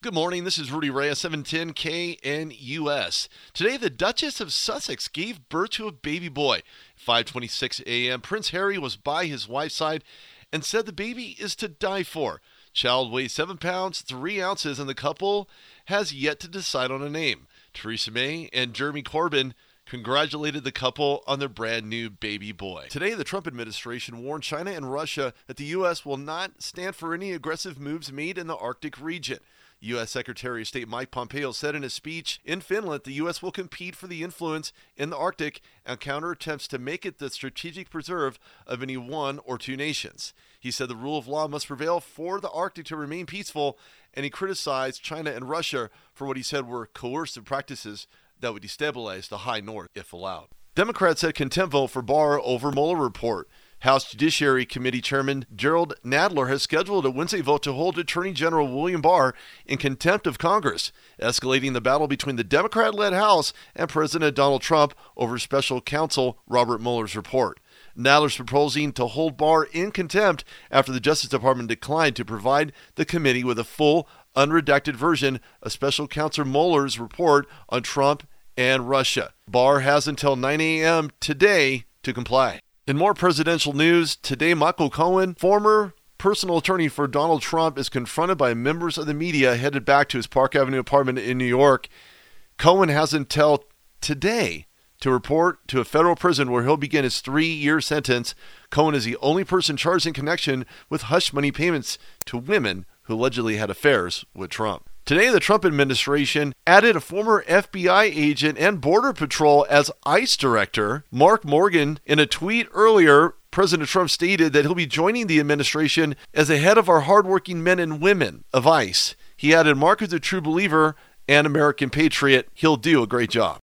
Good morning, this is Rudy Reyes, 710 KNUS. Today, the Duchess of Sussex gave birth to a baby boy. 5:26 a.m., Prince Harry was by his wife's side and said the baby is to die for. Child weighs 7 pounds, 3 ounces, and the couple has yet to decide on a name. Theresa May and Jeremy Corbyn congratulated the couple on their brand new baby boy. Today, the Trump administration warned China and Russia that the U.S. will not stand for any aggressive moves made in the Arctic region. U.S. Secretary of State Mike Pompeo said in a speech in Finland the U.S. will compete for the influence in the Arctic and counter attempts to make it the strategic preserve of any one or two nations. He said the rule of law must prevail for the Arctic to remain peaceful, and he criticized China and Russia for what he said were coercive practices that would destabilize the high north if allowed. Democrats said contempt vote for Barr over Mueller report. House Judiciary Committee Chairman Gerald Nadler has scheduled a Wednesday vote to hold Attorney General William Barr in contempt of Congress, escalating the battle between the Democrat-led House and President Donald Trump over Special Counsel Robert Mueller's report. Nadler's proposing to hold Barr in contempt after the Justice Department declined to provide the committee with a full, unredacted version of Special Counsel Mueller's report on Trump and Russia. Barr has until 9 a.m. today to comply. In more presidential news, today Michael Cohen, former personal attorney for Donald Trump, is confronted by members of the media headed back to his Park Avenue apartment in New York. Cohen has until today to report to a federal prison where he'll begin his 3-year sentence. Cohen is the only person charged in connection with hush money payments to women who allegedly had affairs with Trump. Today, the Trump administration added a former FBI agent and Border Patrol as ICE director. Mark Morgan, in a tweet earlier, President Trump stated that he'll be joining the administration as the head of our hardworking men and women of ICE. He added, Mark is a true believer and American patriot. He'll do a great job.